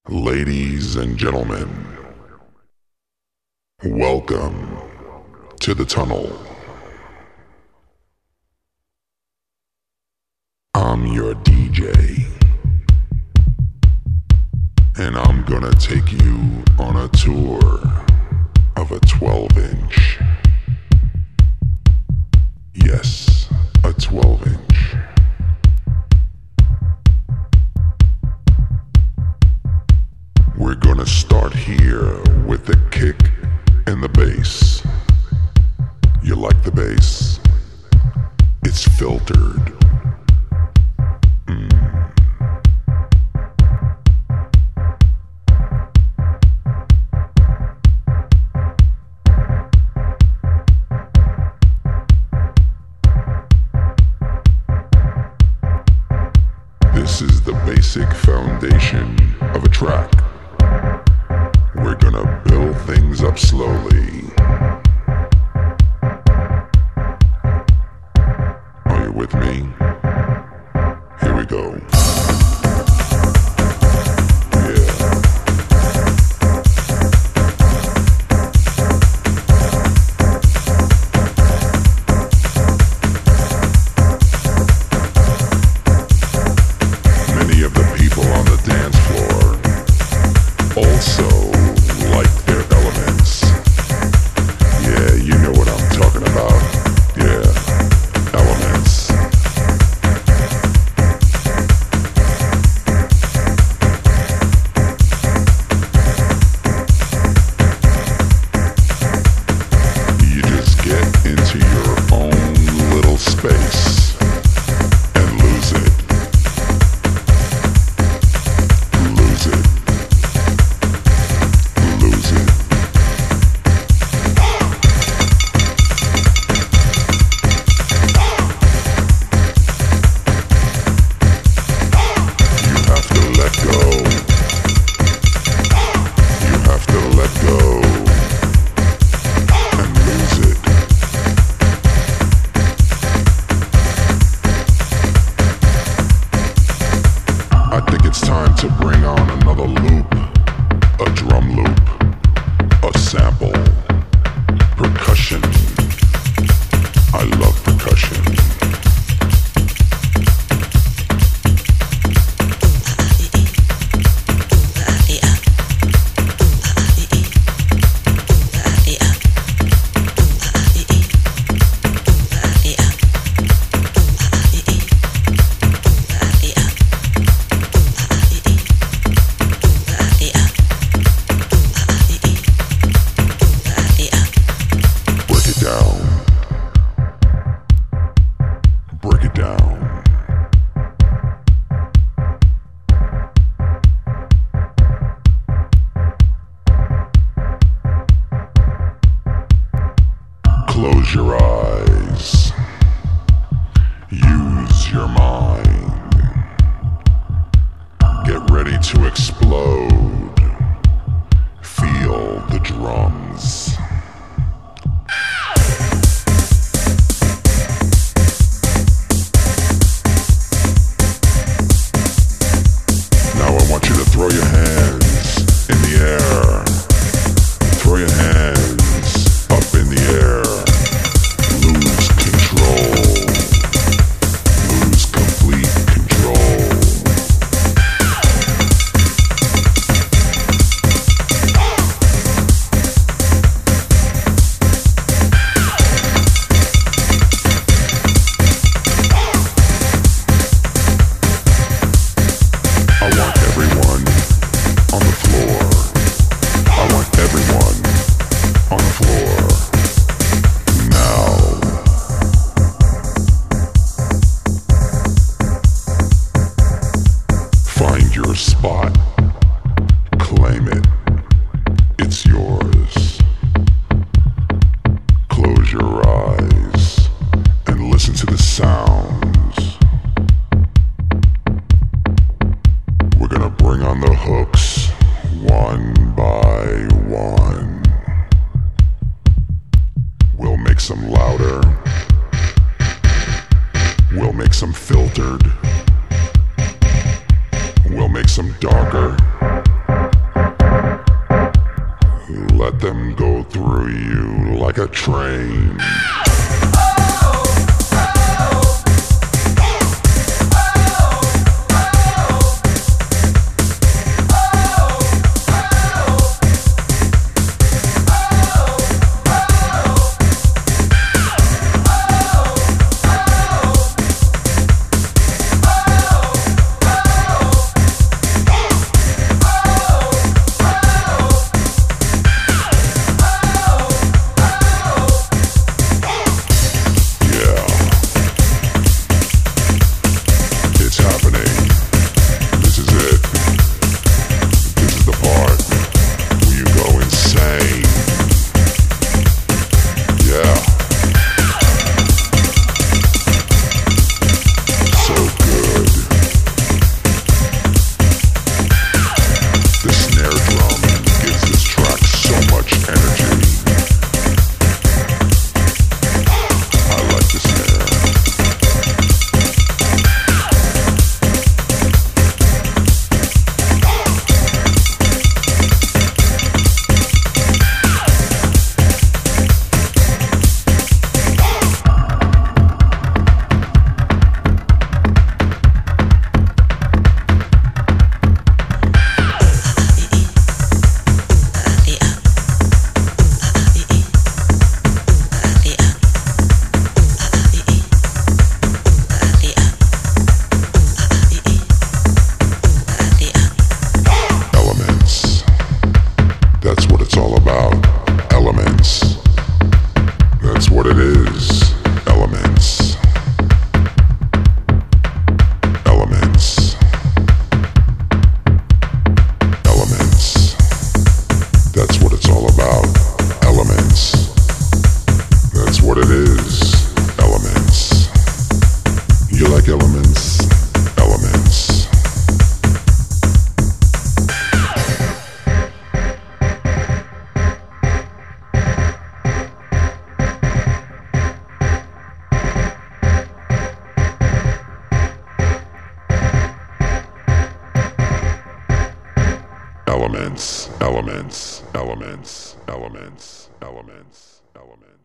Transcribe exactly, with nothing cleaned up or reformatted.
Ladies and gentlemen, welcome to the tunnel. I'm your D J, and I'm gonna take you on a tour of a twelve inch. Yes, a twelve inch. We're gonna start here with the kick and the bass. You like the bass? It's filtered. Mm. This is the basic foundation of a track. We're gonna build things up slowly. Are you with me? Here we go. To bring on another loop, a drum loop, a sample, percussion. I love percussion. Break it down. Close your eyes. Use your mind. Get ready to explode. Feel the drums. Throw your hands in the air. Throw your hands up in the air. Lose control. Lose complete control. I want everyone on the floor. I want everyone on the floor. Now. Find your spot. Claim it. It's yours. Close your eyes and listen to the sounds. We're gonna bring on the hooks one by one. We'll make some louder. We'll make some filtered. We'll make some darker. through you like a train. Elements, elements, elements, elements, elements, elements.